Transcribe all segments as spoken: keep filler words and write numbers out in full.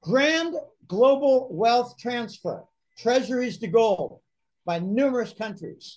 Grand global wealth transfer, treasuries to gold by numerous countries.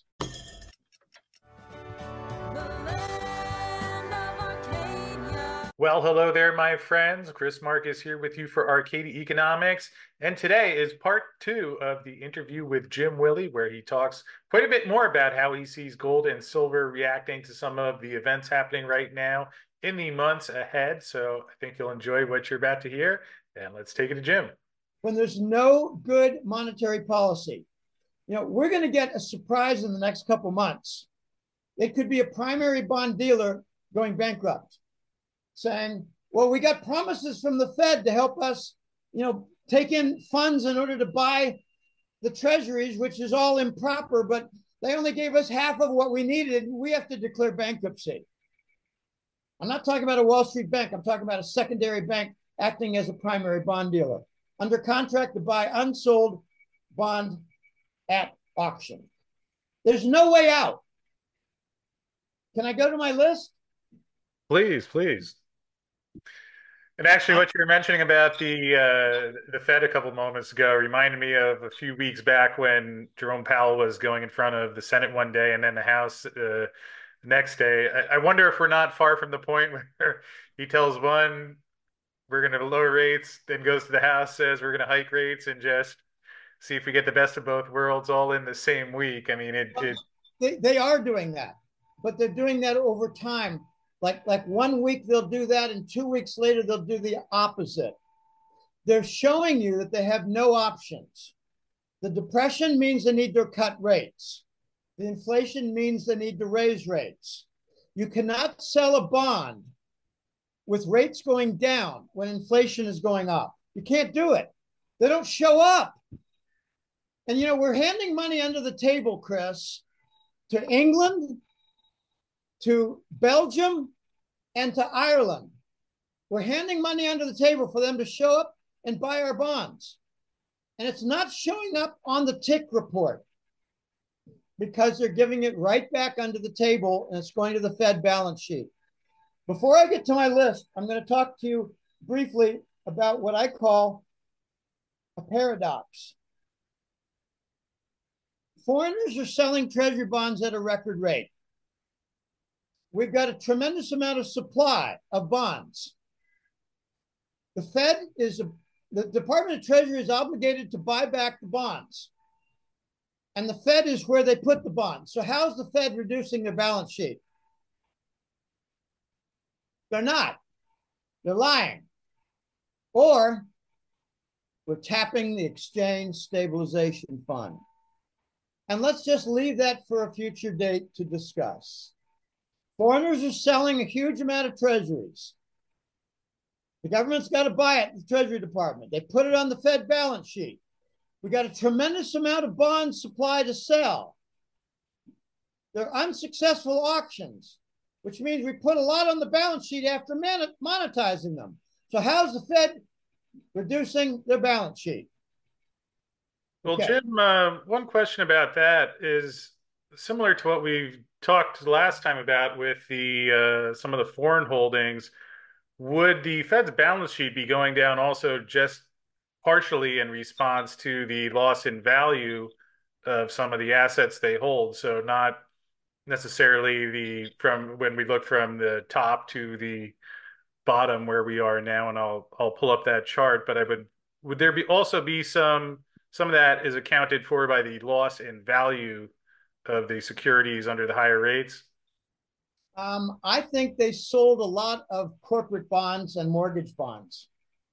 Well, hello there, my friends. Chris Marcus here with you for Arcadia Economics. And today is part two of the interview with Jim Willie, where he talks quite a bit more about how he sees gold and silver reacting to some of the events happening right now in the months ahead. So I think you'll enjoy what you're about to hear. And let's take it to Jim. When there's no good monetary policy, you know, we're going to get a surprise in the next couple months. It could be a primary bond dealer going bankrupt, saying, well, we got promises from the Fed to help us, you know, take in funds in order to buy the treasuries, which is all improper, but they only gave us half of what we needed. We have to declare bankruptcy. I'm not talking about a Wall Street bank. I'm talking about a secondary bank acting as a primary bond dealer under contract to buy unsold bond at auction. There's no way out. Can I go to my list? Please, please. And actually, what you were mentioning about the uh, the Fed a couple moments ago reminded me of a few weeks back when Jerome Powell was going in front of the Senate one day and then the House uh, the next day. I, I wonder if we're not far from the point where he tells one, we're going to lower rates, then goes to the House, says we're going to hike rates, and just see if we get the best of both worlds all in the same week. I mean, it. it... They, they are doing that, but they're doing that over time. Like, like one week they'll do that, and two weeks later they'll do the opposite. They're showing you that they have no options. The depression means they need to cut rates. The inflation means they need to raise rates. You cannot sell a bond with rates going down when inflation is going up. You can't do it. They don't show up. And, you know, we're handing money under the table, Chris, to England, to Belgium, and to Ireland. We're handing money under the table for them to show up and buy our bonds. And it's not showing up on the tick report because they're giving it right back under the table and it's going to the Fed balance sheet. Before I get to my list, I'm going to talk to you briefly about what I call a paradox. Foreigners are selling treasury bonds at a record rate. We've got a tremendous amount of supply of bonds. The Fed is, a, the Department of Treasury is obligated to buy back the bonds. And the Fed is where they put the bonds. So how's the Fed reducing their balance sheet? They're not. They're lying. Or we're tapping the Exchange Stabilization Fund. And let's just leave that for a future date to discuss. Foreigners are selling a huge amount of treasuries. The government's got to buy it, the Treasury Department. They put it on the Fed balance sheet. We got a tremendous amount of bond supply to sell. They're unsuccessful auctions, which means we put a lot on the balance sheet after monetizing them. So how's the Fed reducing their balance sheet? Well, Okay. Jim, uh, one question about that is similar to what we've talked last time about with the uh, some of the foreign holdings. Would the Fed's balance sheet be going down also just partially in response to the loss in value of some of the assets they hold? So not necessarily the from when we look from the top to the bottom where we are now, and I'll I'll pull up that chart. But I would would there be also be some some of that is accounted for by the loss in value of the securities under the higher rates? Um, I think they sold a lot of corporate bonds and mortgage bonds.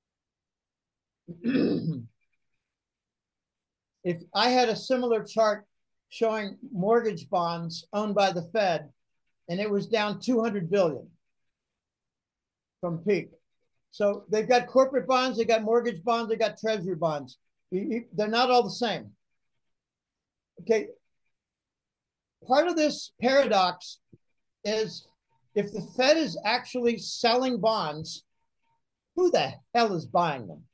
If I had a similar chart showing mortgage bonds owned by the Fed, and it was down two hundred billion from peak. So they've got corporate bonds, they got mortgage bonds, they got treasury bonds. They're not all the same. Okay. Part of this paradox is if the Fed is actually selling bonds, who the hell is buying them?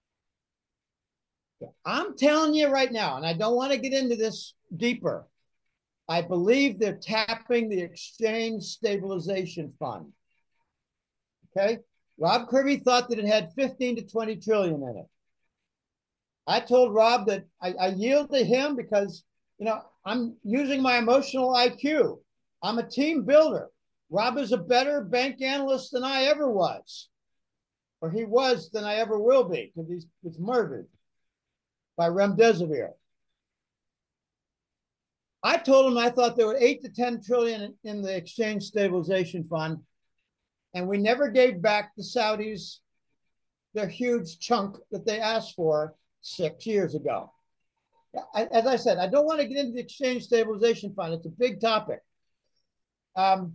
I'm telling you right now, and I don't want to get into this deeper, I believe they're tapping the Exchange Stabilization Fund. Okay? Rob Kirby thought that it had fifteen to twenty trillion in it. I told Rob that I, I yield to him because, you know, I'm using my emotional I Q. I'm a team builder. Rob is a better bank analyst than I ever was, or he was than I ever will be, because he was murdered by remdesivir. I told him I thought there were eight to ten trillion in the exchange stabilization fund, and we never gave back the Saudis their huge chunk that they asked for six years ago. As I said, I don't want to get into the exchange stabilization fund. It's a big topic. Um,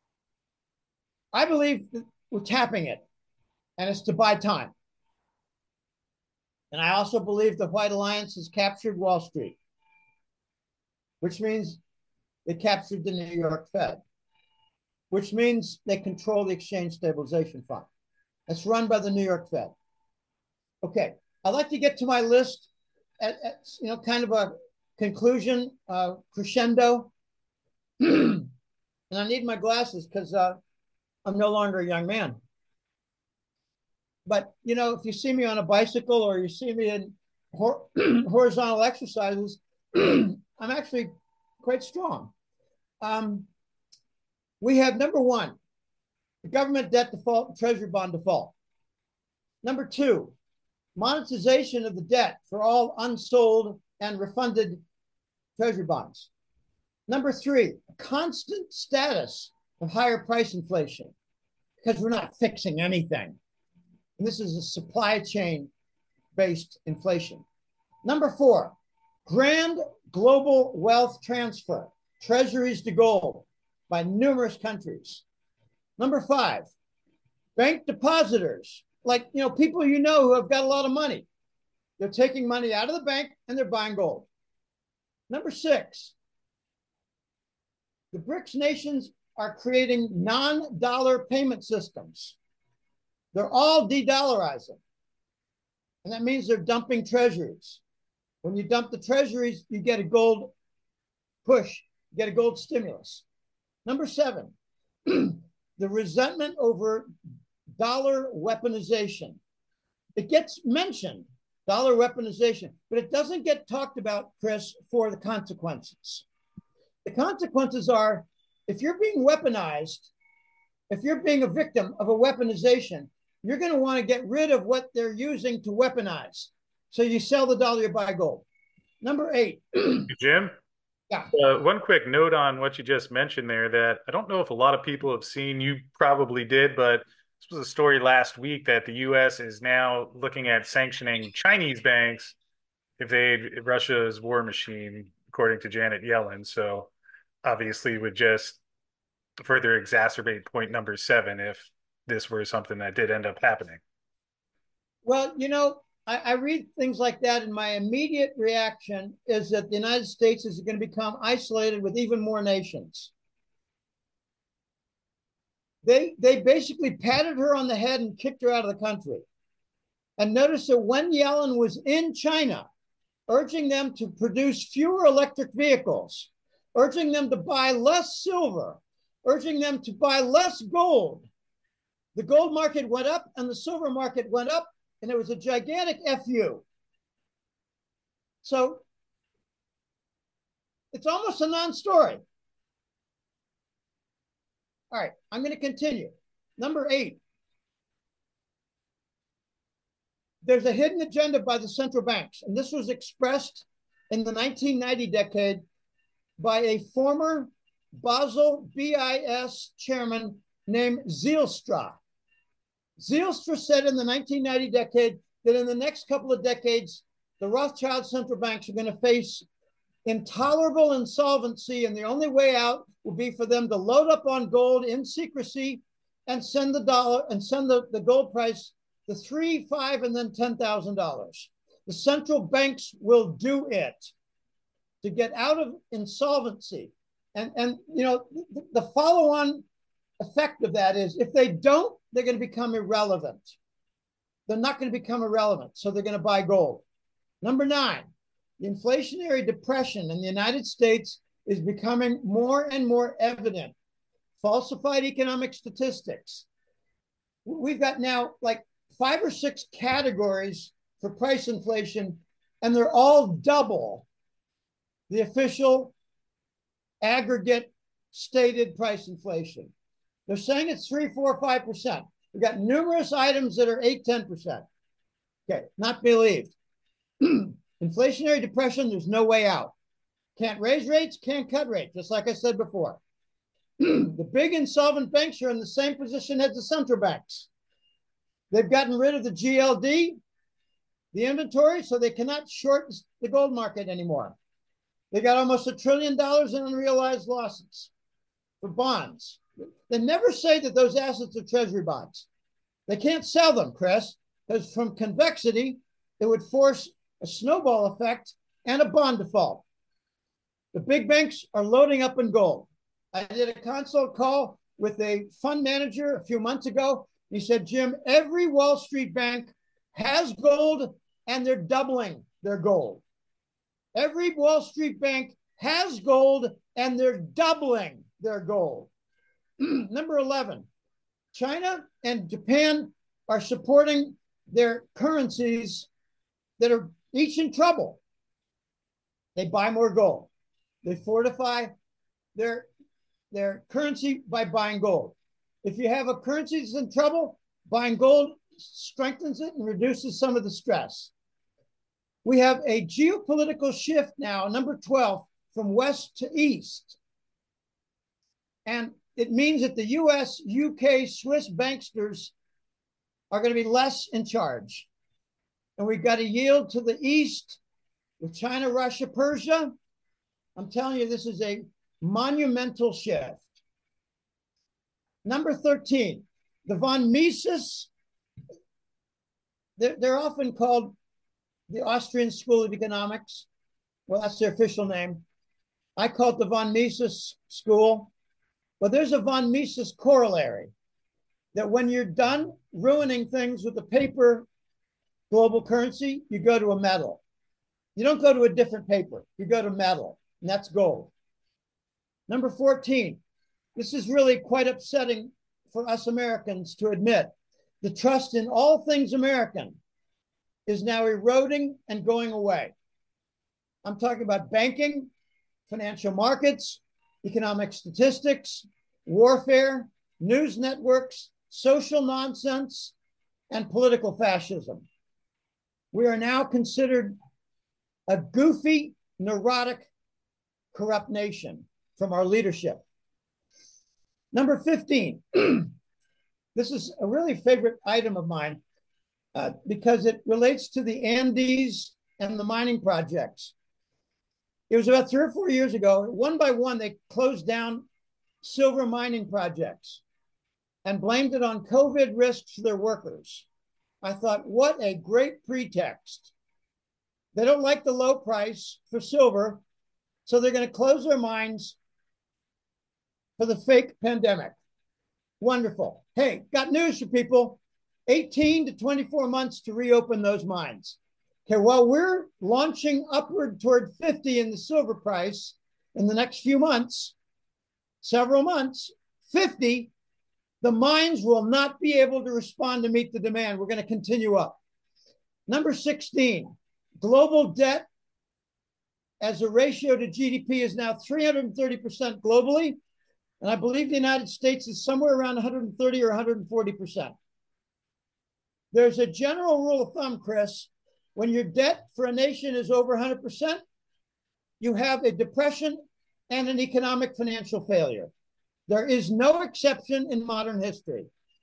I believe that we're tapping it, and it's to buy time. And I also believe the White Alliance has captured Wall Street, which means they captured the New York Fed, which means they control the exchange stabilization fund. It's run by the New York Fed. Okay, I'd like to get to my list at, at you know, kind of a conclusion, uh, crescendo. And I need my glasses because uh, I'm no longer a young man. But, you know, if you see me on a bicycle or you see me in hor horizontal exercises, I'm actually quite strong. Um, we have, number one, the government debt default and treasury bond default. Number two, monetization of the debt for all unsold and refunded treasury bonds. Number three, a constant status of higher price inflation, because we're not fixing anything. And this is a supply chain based inflation. Number four, grand global wealth transfer, treasuries to gold by numerous countries. Number five, bank depositors, like, you know, people you know who have got a lot of money. They're taking money out of the bank and they're buying gold. Number six, the BRICS nations are creating non-dollar payment systems. They're all de-dollarizing. And that means they're dumping treasuries. When you dump the treasuries, you get a gold push, you get a gold stimulus. Number seven, the resentment over dollar weaponization. It gets mentioned, dollar weaponization, but it doesn't get talked about, Chris, for the consequences. The consequences are, if you're being weaponized, if you're being a victim of a weaponization, you're going to want to get rid of what they're using to weaponize. So you sell the dollar, you buy gold. Number eight. Jim? Yeah. Uh, one quick note on what you just mentioned there that I don't know if a lot of people have seen. You probably did, but this was a story last week that the U S is now looking at sanctioning Chinese banks if they if Russia's war machine, according to Janet Yellen. So obviously would just further exacerbate point number seven if this were something that did end up happening. Well, you know, I, I read things like that, and my immediate reaction is that the United States is going to become isolated with even more nations. They, they basically patted her on the head and kicked her out of the country. And notice that when Yellen was in China, urging them to produce fewer electric vehicles, urging them to buy less silver, urging them to buy less gold, the gold market went up and the silver market went up, and it was a gigantic F U. So it's almost a non-story. All right, I'm going to continue. Number eight. There's a hidden agenda by the central banks, and this was expressed in the nineteen ninety decade by a former Basel B I S chairman named Zylstra. Zylstra said in the nineteen ninety decade that in the next couple of decades, the Rothschild central banks are going to face intolerable insolvency, and the only way out will be for them to load up on gold in secrecy and send the dollar and send the, the gold price to three, five, and then ten thousand dollars. The central banks will do it to get out of insolvency. And, and you know, the, the follow-on effect of that is if they don't, they're going to become irrelevant. They're not going to become irrelevant, so they're going to buy gold. Number nine, the inflationary depression in the United States is becoming more and more evident. Falsified economic statistics. we've got now like five or six categories for price inflation, and they're all double the official aggregate stated price inflation. They're saying it's three, four, five percent. We've got numerous items that are eight, ten percent. Okay, not believed. Inflationary depression, there's no way out. Can't raise rates, can't cut rates, just like I said before. The big insolvent banks are in the same position as the central banks. They've gotten rid of the G L D, the inventory, so they cannot short the gold market anymore. They got almost a trillion dollars in unrealized losses for bonds. They never say that those assets are treasury bonds. They can't sell them, Chris, because from convexity, it would force a snowball effect and a bond default. The big banks are loading up in gold. I did a consult call with a fund manager a few months ago. He said, Jim, every Wall Street bank has gold and they're doubling their gold. Every Wall Street bank has gold and they're doubling their gold. Number eleven, China and Japan are supporting their currencies that are each in trouble. They buy more gold. They fortify their, their currency by buying gold. If you have a currency that's in trouble, buying gold strengthens it and reduces some of the stress. We have a geopolitical shift now, number twelve, from west to east. And it means that the U S, U K, Swiss banksters are going to be less in charge. And we've got to yield to the east with China, Russia, Persia. I'm telling you, this is a monumental shift. Number thirteen, the von Mises. They're, they're often called the Austrian School of Economics. Well, that's their official name. I call it the von Mises School. But there's a von Mises corollary that when you're done ruining things with the paper global currency, you go to a metal. You don't go to a different paper. You go to metal, and that's gold. Number fourteen, this is really quite upsetting for us Americans to admit. The trust in all things American is now eroding and going away. I'm talking about banking, financial markets, economic statistics, warfare, news networks, social nonsense, and political fascism. We are now considered a goofy, neurotic, corrupt nation from our leadership. Number fifteen, this is a really favorite item of mine uh, because it relates to the Andes and the mining projects. It was about three or four years ago, one by one, they closed down silver mining projects and blamed it on COVID risks for their workers. I thought, what a great pretext. They don't like the low price for silver, so they're going to close their mines for the fake pandemic. Wonderful. Hey, got news for people. eighteen to twenty-four months to reopen those mines. Okay, while we're launching upward toward fifty in the silver price in the next few months, several months, fifty, the mines will not be able to respond to meet the demand. We're going to continue up. Number sixteen, global debt as a ratio to G D P is now three hundred thirty percent globally. And I believe the United States is somewhere around one hundred thirty or one hundred forty percent. There's a general rule of thumb, Chris. When your debt for a nation is over one hundred percent, you have a depression and an economic financial failure. There is no exception in modern history.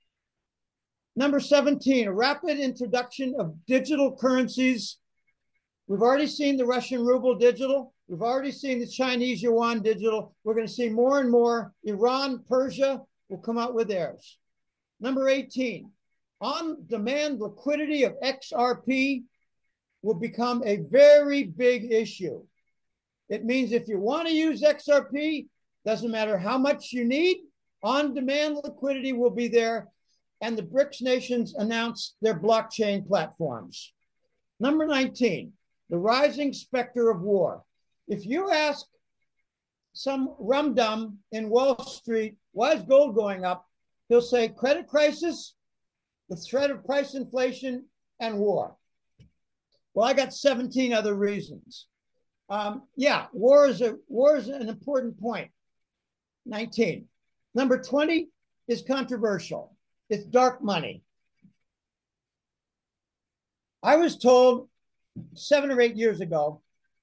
Number seventeen, a rapid introduction of digital currencies. We've already seen the Russian ruble digital. We've already seen the Chinese yuan digital. We're going to see more and more. Iran, Persia will come out with theirs. Number eighteen, on-demand liquidity of X R P will become a very big issue. It means if you want to use X R P, doesn't matter how much you need, on-demand liquidity will be there. And the BRICS nations announced their blockchain platforms. Number nineteen, the rising specter of war. If you ask some rum-dum in Wall Street, why is gold going up? He'll say credit crisis the threat of price inflation, and war. Well, I got seventeen other reasons. Um, yeah, war is a war is an important point. nineteen. Number twenty is controversial. It's dark money. I was told seven or eight years ago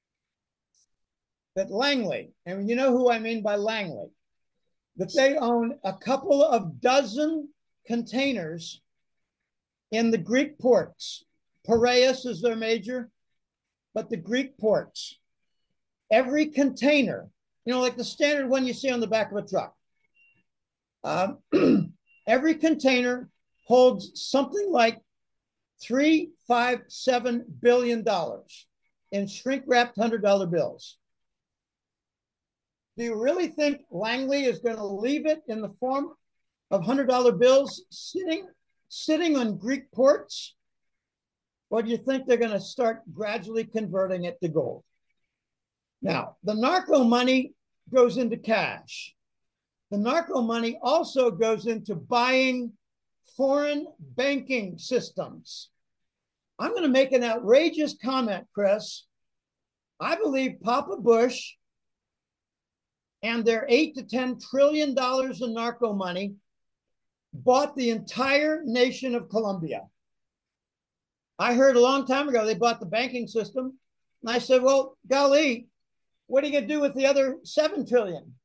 that Langley, and you know who I mean by Langley, that they own a couple of dozen containers in the Greek ports. Piraeus is their major, but the Greek ports. Every container, you know, like the standard one you see on the back of a truck. Um, every container holds something like three, five, seven billion dollars in shrink-wrapped hundred dollar bills. Do you really think Langley is going to leave it in the form of hundred dollar bills sitting sitting on Greek ports? Or do you think they're going to start gradually converting it to gold? Now, the narco money goes into cash. The narco money also goes into buying foreign banking systems. I'm going to make an outrageous comment, Chris. I believe Papa Bush and their eight to ten trillion dollars in narco money bought the entire nation of Colombia. I heard a long time ago they bought the banking system, and I said, "Well, golly, what are you going to do with the other seven trillion?"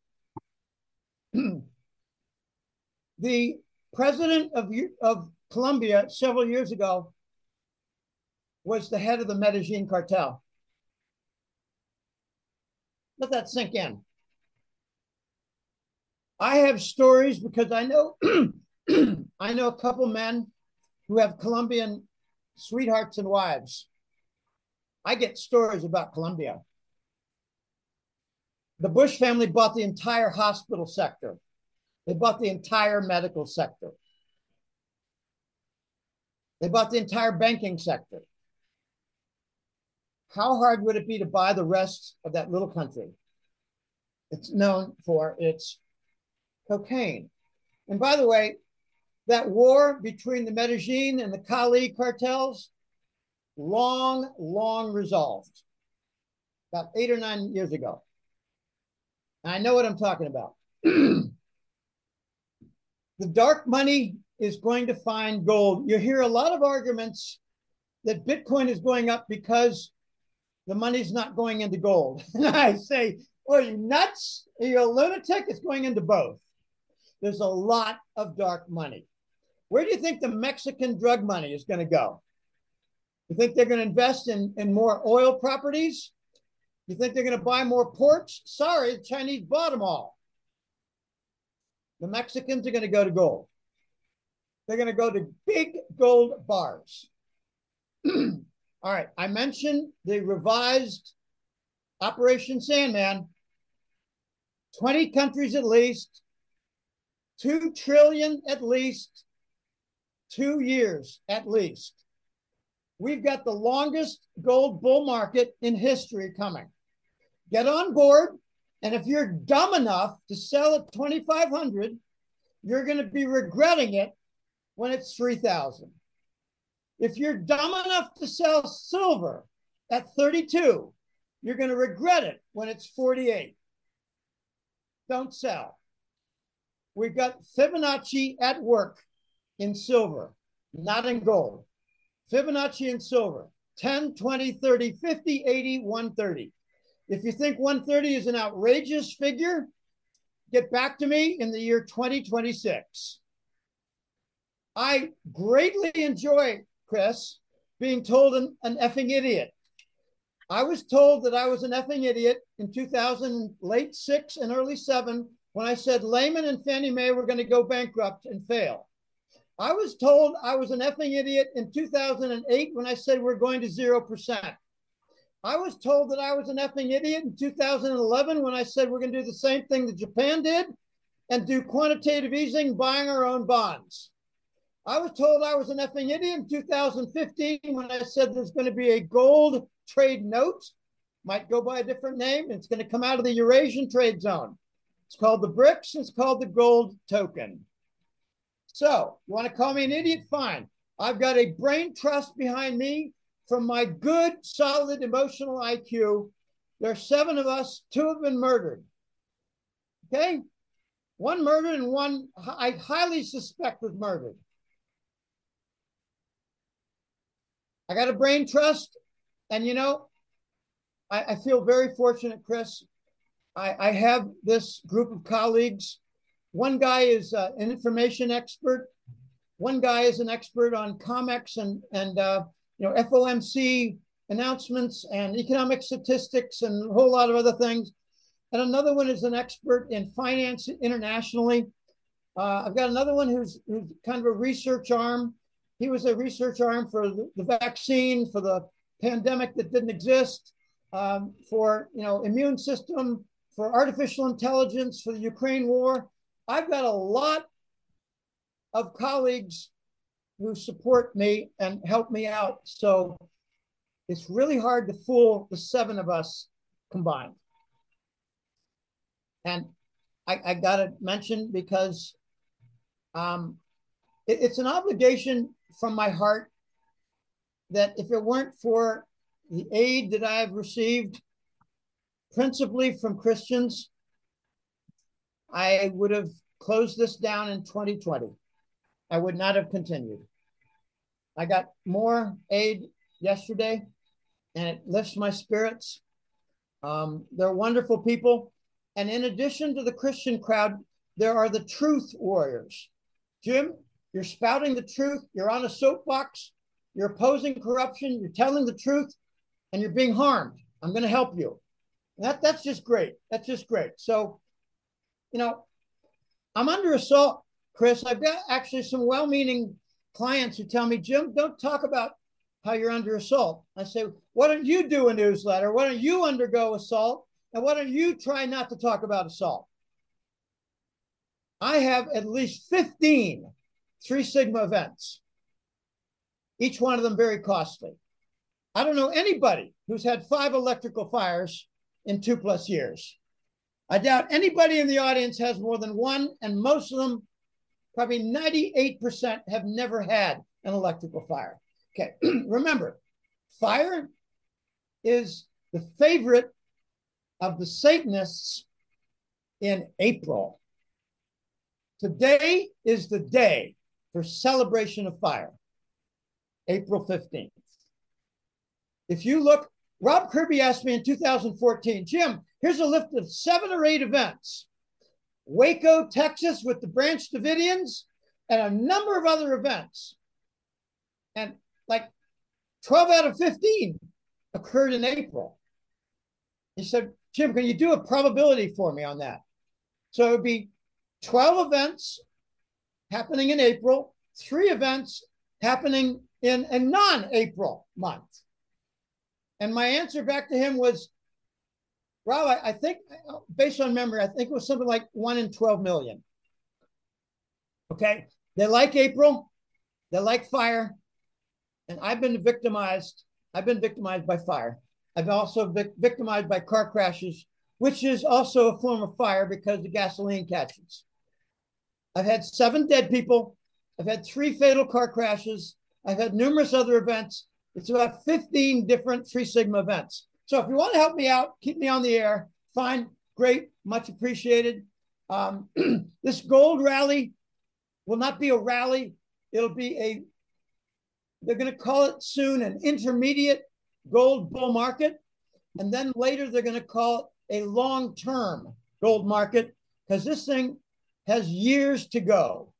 The president of of Colombia several years ago was the head of the Medellin cartel. Let that sink in. I have stories because I know I know a couple men who have Colombian sweethearts and wives. I get stories about Colombia. The Bush family bought the entire hospital sector. They bought the entire medical sector. They bought the entire banking sector. How hard would it be to buy the rest of that little country? It's known for its cocaine. And by the way, that war between the Medellin and the Cali cartels, long, long resolved, about eight or nine years ago. And I know what I'm talking about. The dark money is going to find gold. You hear a lot of arguments that Bitcoin is going up because the money's not going into gold. And I say, well, are you nuts? Are you a lunatic? It's going into both. There's a lot of dark money. Where do you think the Mexican drug money is going to go? You think they're going to invest in, in more oil properties? You think they're going to buy more ports? Sorry, the Chinese bought them all. The Mexicans are going to go to gold. They're going to go to big gold bars. All right, I mentioned the revised Operation Sandman. twenty countries at least, two trillion at least, two years at least. We've got the longest gold bull market in history coming. Get on board, and if you're dumb enough to sell at twenty-five hundred, you're going to be regretting it when it's three thousand. If you're dumb enough to sell silver at thirty-two, you're going to regret it when it's forty-eight. Don't sell. We've got Fibonacci at work in silver, not in gold. Fibonacci in silver, ten, twenty, thirty, fifty, eighty, one thirty. If you think one thirty is an outrageous figure, get back to me in the year twenty twenty-six. I greatly enjoy, Chris, being told an, an effing idiot. I was told that I was an effing idiot in two thousand, late six and early seven, when I said Lehman and Fannie Mae were going to go bankrupt and fail. I was told I was an effing idiot in two thousand eight when I said we're going to zero percent. I was told that I was an effing idiot in two thousand eleven when I said we're going to do the same thing that Japan did and do quantitative easing, buying our own bonds. I was told I was an effing idiot in two thousand fifteen when I said there's going to be a gold trade note, might go by a different name. It's going to come out of the Eurasian trade zone. It's called the BRICS. It's called the gold token. So you want to call me an idiot? Fine. I've got a brain trust behind me from my good, solid emotional I Q. There are seven of us, two have been murdered. Okay? One murdered and one I highly suspect was murdered. I got a brain trust, and you know, I, I feel very fortunate, Chris. I, I have this group of colleagues. One guy is uh, an information expert. One guy is an expert on COMEX and, and uh, you know, F O M C announcements and economic statistics and a whole lot of other things. And another one is an expert in finance internationally. Uh, I've got another one who's, who's kind of a research arm. He was a research arm for the, the vaccine, for the pandemic that didn't exist, um, for, you know, immune system, for artificial intelligence, for the Ukraine war. I've got a lot of colleagues who support me and help me out. So it's really hard to fool the seven of us combined. And I, I got to mention, because um, it, it's an obligation from my heart that if it weren't for the aid that I've received, principally from Christians, I would have closed this down in twenty twenty. I would not have continued. I got more aid yesterday, and it lifts my spirits. Um, they're wonderful people. And in addition to the Christian crowd, there are the truth warriors. Jim, you're spouting the truth. You're on a soapbox. You're opposing corruption. You're telling the truth, and you're being harmed. I'm going to help you. That, that's just great. That's just great. So, you know, I'm under assault, Chris. I've got actually some well-meaning clients who tell me, Jim, don't talk about how you're under assault. I say, why don't you do a newsletter? Why don't you undergo assault? And why don't you try not to talk about assault? I have at least fifteen Three Sigma events, each one of them very costly. I don't know anybody who's had five electrical fires in two plus years. I doubt anybody in the audience has more than one, and most of them, probably ninety-eight percent, have never had an electrical fire. Okay, remember, fire is the favorite of the Satanists in April. Today is the day for celebration of fire, April fifteenth. If you look, Rob Kirby asked me in two thousand fourteen, Jim, here's a list of seven or eight events. Waco, Texas with the Branch Davidians, and a number of other events. And like twelve out of fifteen occurred in April. He said, Jim, can you do a probability for me on that? So it would be twelve events happening in April, three events happening in a non-April month. And my answer back to him was, Rob, I, I think, based on memory, I think it was something like one in twelve million. Okay, they like April, they like fire, and I've been victimized. I've been victimized by fire. I've also been victimized by car crashes, which is also a form of fire because the gasoline catches. I've had seven dead people. I've had three fatal car crashes. I've had numerous other events. It's about fifteen different Three Sigma events. So if you want to help me out, keep me on the air, fine, great, much appreciated. Um, this gold rally will not be a rally. It'll be a, they're going to call it soon an intermediate gold bull market. And then later they're going to call it a long-term gold market, because this thing has years to go.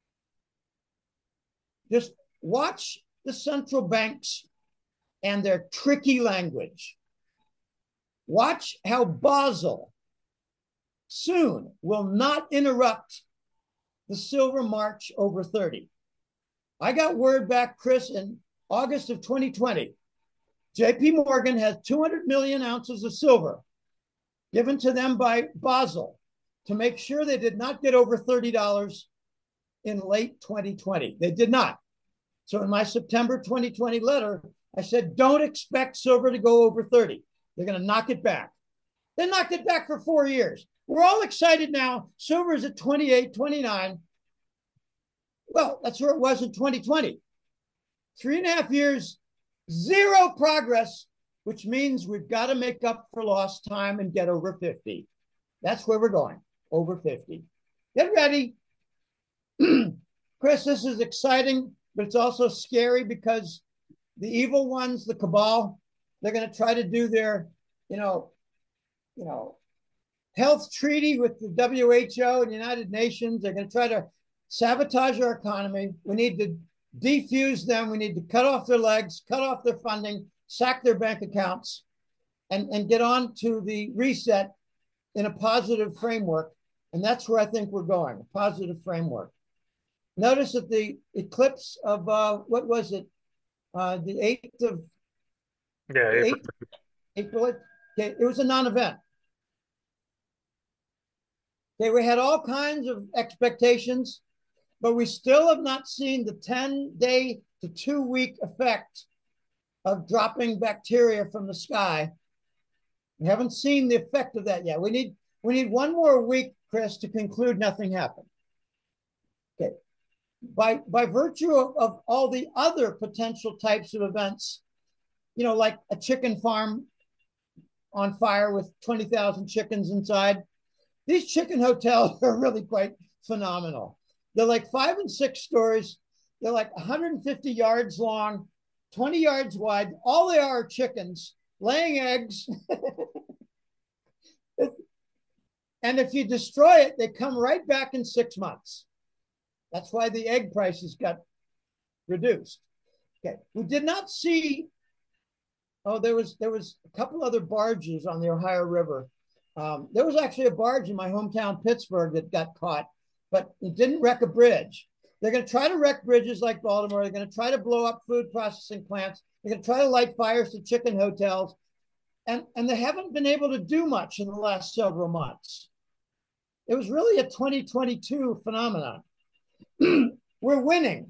Just watch the central banks and their tricky language. Watch how Basel soon will not interrupt the silver march over thirty. I got word back, Chris, in August of twenty twenty. J P Morgan has two hundred million ounces of silver given to them by Basel to make sure they did not get over thirty dollars in late twenty twenty. They did not. So in my September twenty twenty letter, I said, don't expect silver to go over thirty. They're going to knock it back. They knocked it back for four years. We're all excited now. Silver is at twenty-eight, twenty-nine. Well, that's where it was in twenty twenty. Three and a half years, zero progress, which means we've got to make up for lost time and get over fifty. That's where we're going, over fifty. Get ready. Chris, this is exciting, but it's also scary because the evil ones, the cabal, they're going to try to do their, you know, you know, health treaty with the W H O and United Nations. They're going to try to sabotage our economy. We need to defuse them. We need to cut off their legs, cut off their funding, sack their bank accounts, and, and get on to the reset in a positive framework. And that's where I think we're going, a positive framework. Notice that the eclipse of, uh, what was it? Uh, the eighth of, yeah, April. April, okay, it was a non-event. Okay, we had all kinds of expectations, but we still have not seen the ten-day to two-week effect of dropping bacteria from the sky. We haven't seen the effect of that yet. We need, we need one more week, Chris, to conclude nothing happened. Okay. By, by virtue of, of all the other potential types of events, you know, like a chicken farm on fire with twenty thousand chickens inside, these chicken hotels are really quite phenomenal. They're like five and six stories. They're like one hundred fifty yards long, twenty yards wide. All they are chickens laying eggs. And if you destroy it, they come right back in six months. That's why the egg prices got reduced. Okay, we did not see, oh, there was, there was a couple other barges on the Ohio River. Um, there was actually a barge in my hometown, Pittsburgh, that got caught, but it didn't wreck a bridge. They're going to try to wreck bridges like Baltimore. They're going to try to blow up food processing plants. They're going to try to light fires to chicken hotels. And, and they haven't been able to do much in the last several months. It was really a twenty twenty-two phenomenon. We're winning.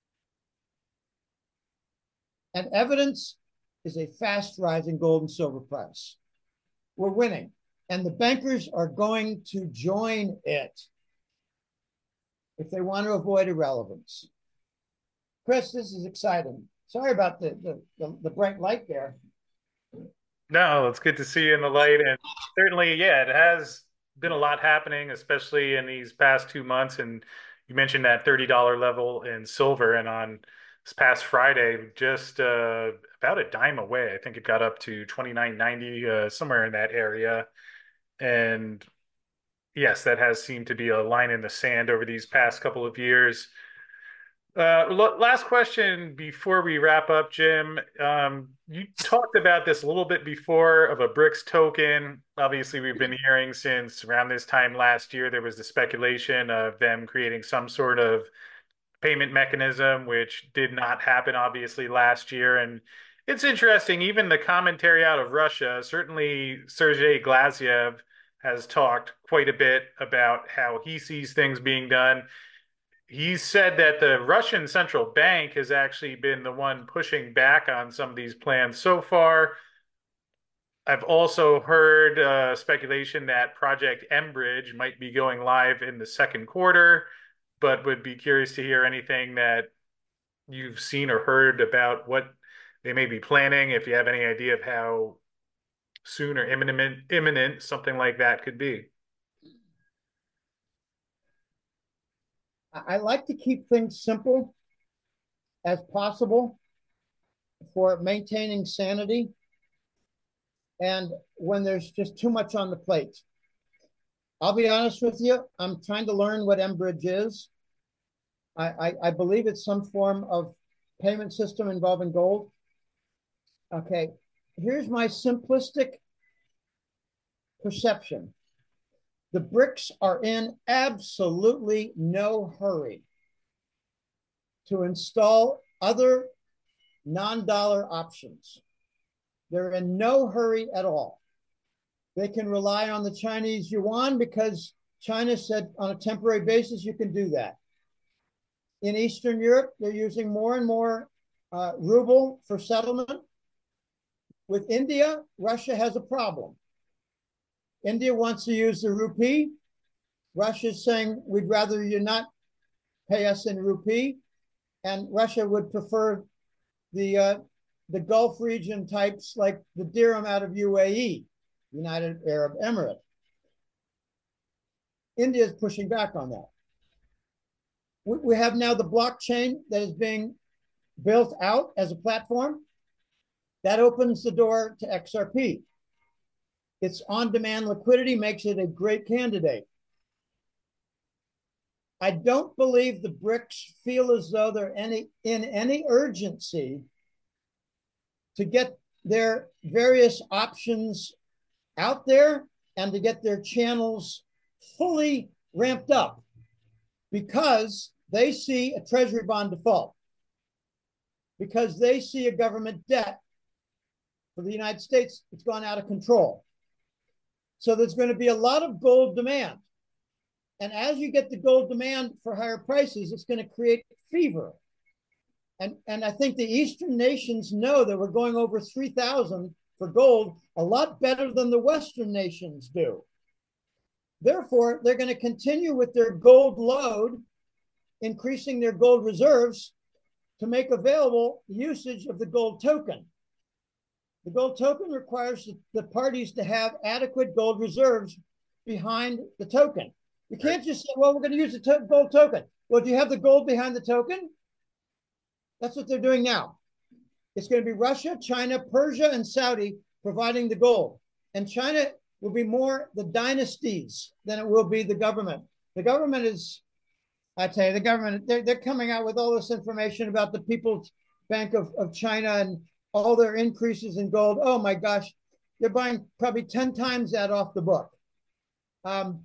And evidence is a fast rising gold and silver price. We're winning. And the bankers are going to join it if they want to avoid irrelevance. Chris, this is exciting. Sorry about the, the, the, the bright light there. No, it's good to see you in the light. And certainly, yeah, it has been a lot happening, especially in these past two months. And you mentioned that thirty dollar level in silver. And on this past Friday, just uh, about a dime away, I think it got up to twenty-nine ninety, uh, somewhere in that area. And yes, that has seemed to be a line in the sand over these past couple of years. Uh, last question before we wrap up, Jim. Um, you talked about this a little bit before of a BRICS token. Obviously, we've been hearing since around this time last year, there was the speculation of them creating some sort of payment mechanism, which did not happen, obviously, last year. And it's interesting, even the commentary out of Russia, certainly Sergei Glaziev has talked quite a bit about how he sees things being done. He said that the Russian central bank has actually been the one pushing back on some of these plans so far. I've also heard uh, speculation that Project Enbridge might be going live in the second quarter, but would be curious to hear anything that you've seen or heard about what they may be planning, if you have any idea of how soon or imminent, imminent something like that could be. I like to keep things simple as possible for maintaining sanity and when there's just too much on the plate. I'll be honest with you, I'm trying to learn what Enbridge is. I, I, I believe it's some form of payment system involving gold. Okay, here's my simplistic perception. The BRICS are in absolutely no hurry to install other non-dollar options. They're in no hurry at all. They can rely on the Chinese yuan because China said on a temporary basis, you can do that. In Eastern Europe, they're using more and more uh, ruble for settlement. With India, Russia has a problem. India wants to use the rupee. Russia's saying, we'd rather you not pay us in rupee. And Russia would prefer the uh, the Gulf region types like the dirham out of U A E, United Arab Emirates. India is pushing back on that. We, we have now the blockchain that is being built out as a platform. That opens the door to X R P. Its on-demand liquidity makes it a great candidate. I don't believe the BRICS feel as though they're any, in any urgency to get their various options out there and to get their channels fully ramped up, because they see a treasury bond default, because they see a government debt for the United States that's gone out of control. So there's going to be a lot of gold demand. And as you get the gold demand for higher prices, it's going to create fever. And, and I think the Eastern nations know that we're going over three thousand for gold a lot better than the Western nations do. Therefore, they're going to continue with their gold load, increasing their gold reserves to make available usage of the gold token. The gold token requires the parties to have adequate gold reserves behind the token. You can't just say, well, we're going to use the to gold token. Well, do you have the gold behind the token? That's what they're doing now. It's going to be Russia, China, Persia, and Saudi providing the gold. And China will be more the dynasties than it will be the government. The government is, I tell you, the government, they're, they're coming out with all this information about the People's Bank of, of China and all their increases in gold. Oh my gosh, they're buying probably ten times that off the book. Um,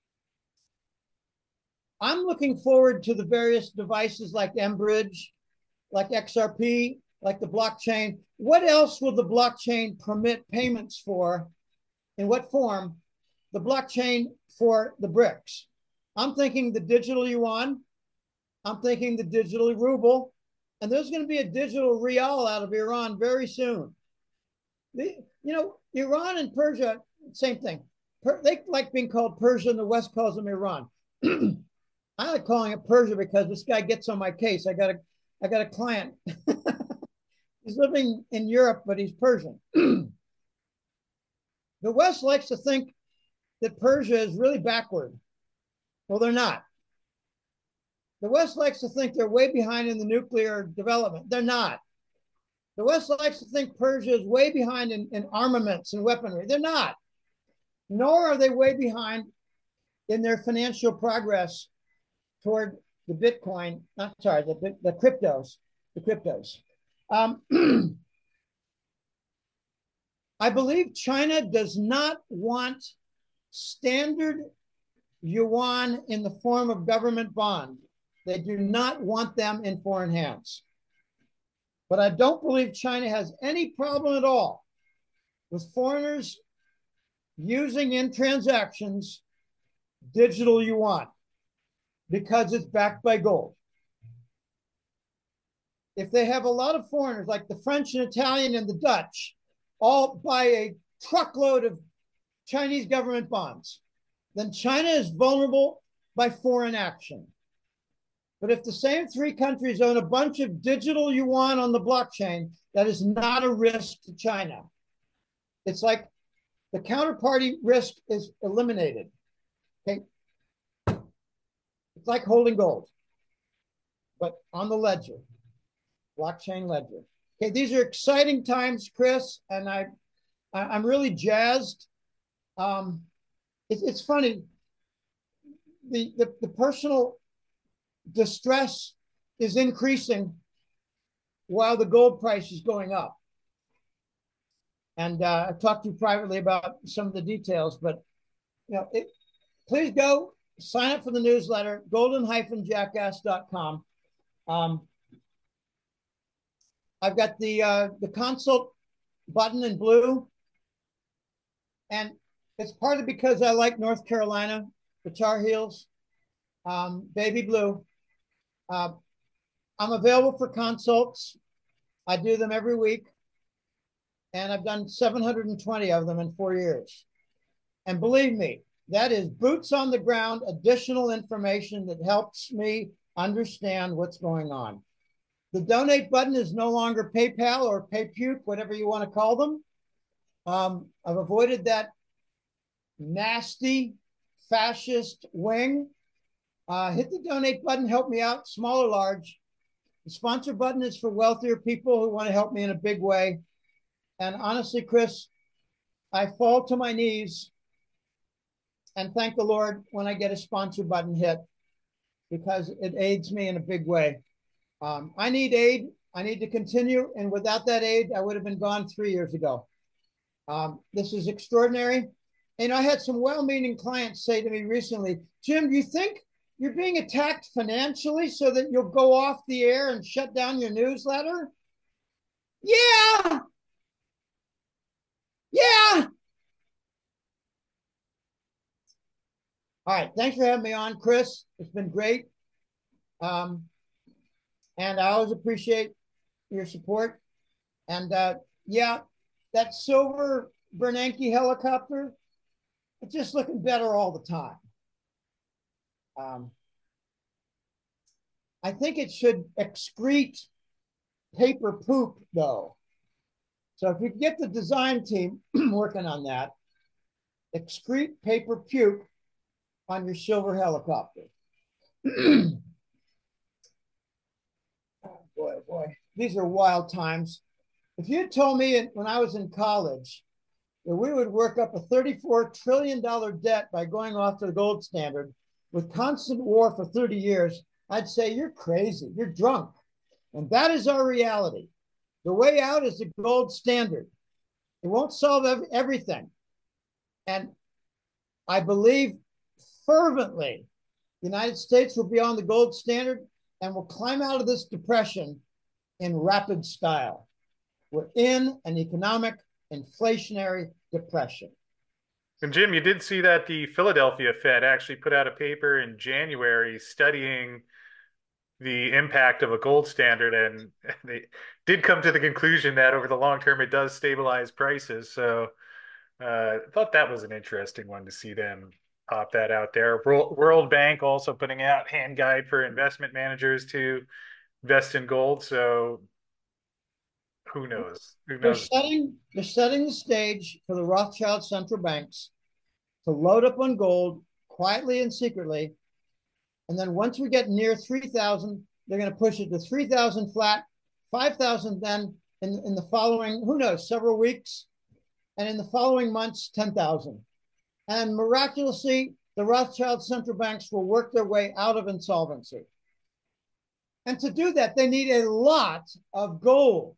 I'm looking forward to the various devices like mBridge, like X R P, like the blockchain. What else will the blockchain permit payments for? In what form? The blockchain for the BRICS. I'm thinking the digital yuan. I'm thinking the digital ruble. And there's going to be a digital rial out of Iran very soon. The, you know, Iran and Persia, same thing. Per, they like being called Persia, and the West calls them Iran. I like calling it Persia because this guy gets on my case. I got a, I got a client. He's living in Europe, but he's Persian. The West likes to think that Persia is really backward. Well, they're not. The West likes to think they're way behind in the nuclear development. They're not. The West likes to think Persia is way behind in, in armaments and weaponry. They're not. Nor are they way behind in their financial progress toward the Bitcoin, not sorry, the, the cryptos, the cryptos. Um, I believe China does not want standard yuan in the form of government bond. They do not want them in foreign hands. But I don't believe China has any problem at all with foreigners using in transactions digital yuan because it's backed by gold. If they have a lot of foreigners, like the French and Italian and the Dutch, all buy a truckload of Chinese government bonds, then China is vulnerable by foreign action. But if the same three countries own a bunch of digital yuan on the blockchain, that is not a risk to China. It's like the counterparty risk is eliminated. Okay. It's like holding gold, but on the ledger, blockchain ledger. Okay, these are exciting times, Chris, and I, I I'm really jazzed. Um, it, it's funny. The, the the personal distress is increasing while the gold price is going up. And uh, I've talked to you privately about some of the details, but you know, it, please go sign up for the newsletter, golden dash jackass dot com. Um, I've got the uh, the consult button in blue, and it's partly because I like North Carolina, the Tar Heels, um, baby blue. Uh, I'm available for consults. I do them every week, and I've done seven hundred twenty of them in four years. And believe me, that is boots on the ground, additional information that helps me understand what's going on. The donate button is no longer PayPal or PayPuke, whatever you want to call them. Um, I've avoided that nasty fascist wing. Uh, hit the donate button, help me out, small or large. The sponsor button is for wealthier people who want to help me in a big way. And honestly, Chris, I fall to my knees and thank the Lord when I get a sponsor button hit because it aids me in a big way. Um, I need aid. I need to continue. And without that aid, I would have been gone three years ago. Um, this is extraordinary. And I had some well-meaning clients say to me recently, Jim, do you think you're being attacked financially so that you'll go off the air and shut down your newsletter? Yeah. Yeah. All right. Thanks for having me on, Chris. It's been great. Um, and I always appreciate your support. And uh, yeah, that silver Bernanke helicopter, it's just looking better all the time. Um, I think it should excrete paper poop, though. So if you get the design team working on that, excrete paper puke on your silver helicopter. Oh, boy, boy. These are wild times. If you had told me when I was in college that we would work up a thirty-four trillion dollars debt by going off to the gold standard with constant war for thirty years, I'd say you're crazy, you're drunk. And that is our reality. The way out is the gold standard. It won't solve everything. And I believe fervently the United States will be on the gold standard and will climb out of this depression in rapid style. We're in an economic inflationary depression. And Jim, you did see that the Philadelphia Fed actually put out a paper in January studying the impact of a gold standard, and they did come to the conclusion that over the long term it does stabilize prices. So uh, I thought that was an interesting one to see them pop that out there. World Bank also putting out hand guide for investment managers to invest in gold. So who knows? Who They're knows? setting, they're setting the stage for the Rothschild central banks to load up on gold quietly and secretly. And then once we get near three thousand, they're going to push it to three thousand flat, five thousand then in, in the following, who knows, several weeks. And in the following months, ten thousand. And miraculously, the Rothschild central banks will work their way out of insolvency. And to do that, they need a lot of gold.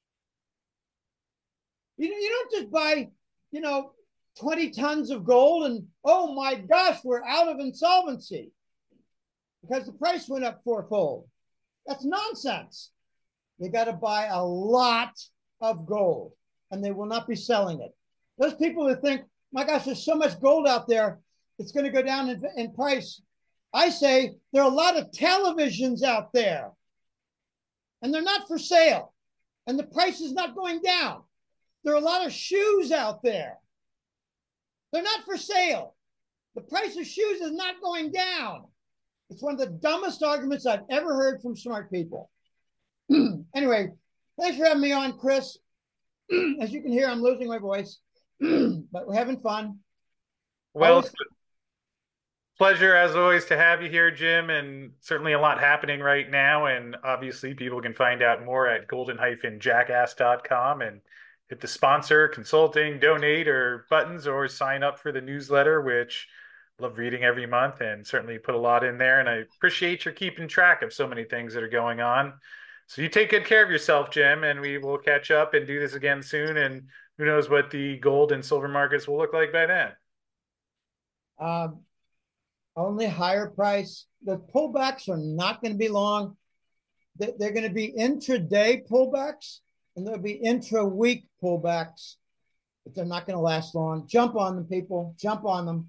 You, you don't just buy, you know, twenty tons of gold and, oh my gosh, we're out of insolvency because the price went up fourfold. That's nonsense. They got to buy a lot of gold and they will not be selling it. Those people who think, my gosh, there's so much gold out there, it's going to go down in, in price. I say there are a lot of televisions out there and they're not for sale and the price is not going down. There are a lot of shoes out there. They're not for sale. The price of shoes is not going down. It's one of the dumbest arguments I've ever heard from smart people. Anyway, thanks for having me on, Chris. As you can hear, I'm losing my voice, but we're having fun. Well, always... pleasure as always to have you here, Jim, and certainly a lot happening right now. And obviously, people can find out more at golden jackass dot com and hit the sponsor, consulting, donate, or buttons, or sign up for the newsletter, which I love reading every month and certainly put a lot in there. And I appreciate your keeping track of so many things that are going on. So you take good care of yourself, Jim, and we will catch up and do this again soon. And who knows what the gold and silver markets will look like by then. Um, only higher price. The pullbacks are not going to be long. They're going to be intraday pullbacks and there'll be intra-week pullbacks, but they're not going to last long. Jump on them, people. Jump on them.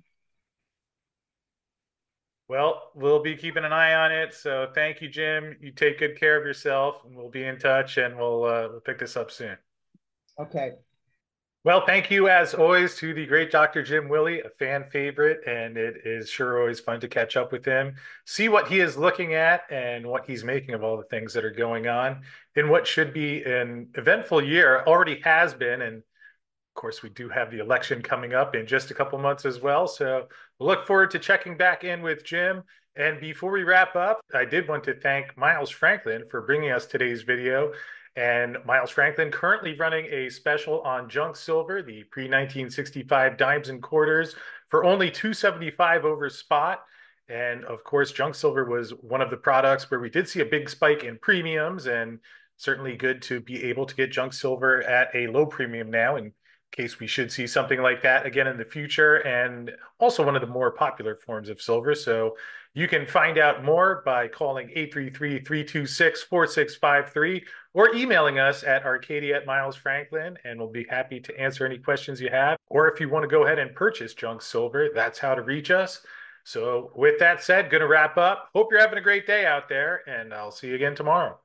Well, we'll be keeping an eye on it. So thank you, Jim. You take good care of yourself, and we'll be in touch, and we'll uh, we'll pick this up soon. Okay. Well, thank you as always to the great Doctor Jim Willie, a fan favorite, and it is sure always fun to catch up with him, see what he is looking at and what he's making of all the things that are going on in what should be an eventful year, already has been. And of course, we do have the election coming up in just a couple months as well. So we'll look forward to checking back in with Jim. And before we wrap up, I did want to thank Miles Franklin for bringing us today's video. And Miles Franklin currently running a special on junk silver, the pre nineteen sixty-five dimes and quarters for only two seventy-five over spot. And of course, junk silver was one of the products where we did see a big spike in premiums, and certainly good to be able to get junk silver at a low premium now in case we should see something like that again in the future, and also one of the more popular forms of silver. So you can find out more by calling eight three three, three two six, four six five three or emailing us at arcadia at Miles Franklin, and we'll be happy to answer any questions you have. Or if you want to go ahead and purchase junk silver, that's how to reach us. So with that said, going to wrap up. Hope you're having a great day out there, and I'll see you again tomorrow.